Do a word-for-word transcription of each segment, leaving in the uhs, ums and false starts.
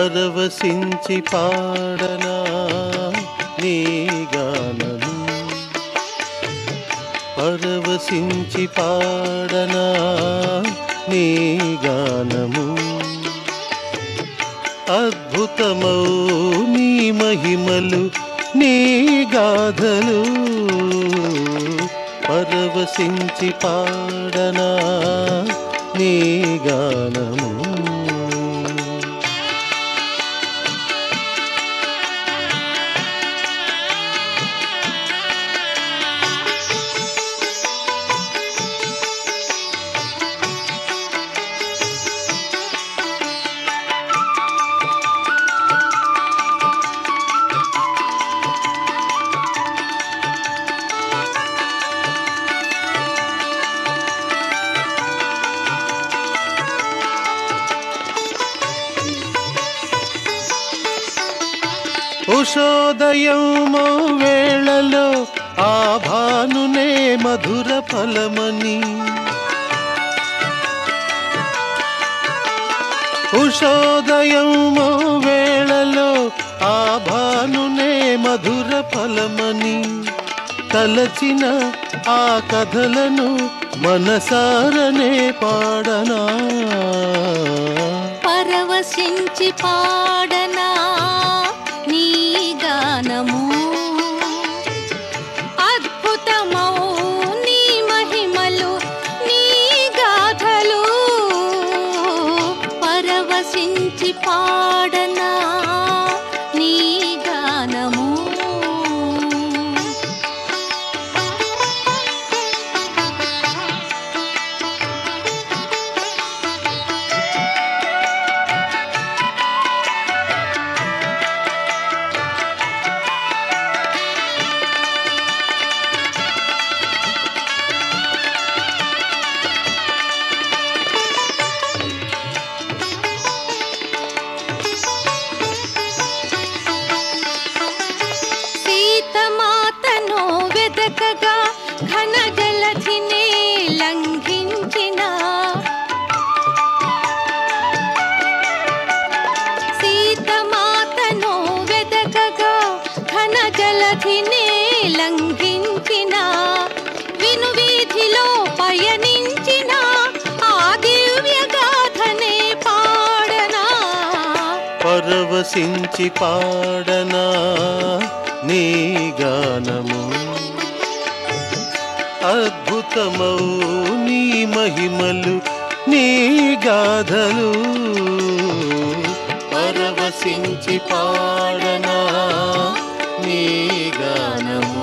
పరవశించి పాడనా నీ గానము, పరవశించి పాడనా నీ గానము. అద్భుతమౌ నీ మహిమలు నీ గాథలు, పరవశించి పాడనా నీ గానము. ఉషోదయము వేళలో ఆ భానునే మధుర ఫలమని, ఉషోదయము వేళలో ఆ భానునే మధుర ఫలమని, తలచిన ఆ కథలను మనసారనే పాడనా, పరవశించి పాడనా నీ గానము. అద్భుతమౌ నీ మహిమలు నీ గాథలు, పరవశించి పాడనా నీ గానము. సీతమాతను వెదకగా ఘన జలధిని లంఘించిన, సీతమాతను వెదకగా ఘన జలధిని లంఘించిన, విను వీధిలో పయనించిన ఆ దివ్య గాథనే పాడనా, పరవశించి పాడనా నీ గానము. అద్భుతమౌ నీ మహిమలు నీ గాథలు, పరవశించి పాడనా నీ గానము.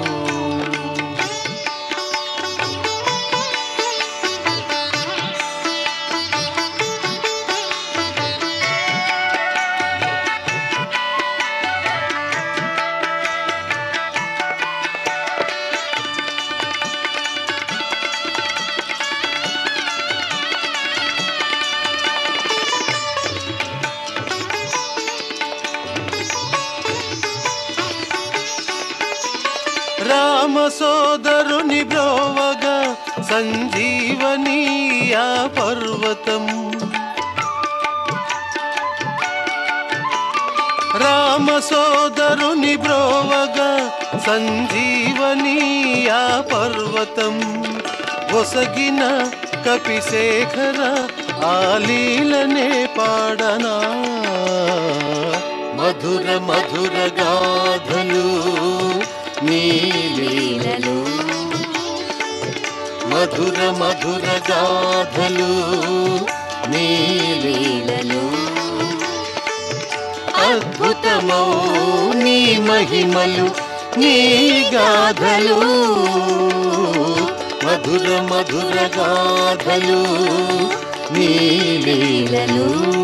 రామ సోదరుని బ్రోవగా సంజీవనీయా పర్వతం, రామ సోదరుని బ్రోవగా సంజీవనీయా పర్వతం, ఒసగిన కపిశేఖర ఆలీలనే పాడనా, మధుర మధుర గాథలు నీ లీలలు, మధుర మధుర గాథలు నీ లీలలు. అద్భుతమౌ నీ మహిమలు నీ గాథలు, మధుర మధుర గాథలు నీ లీలలు.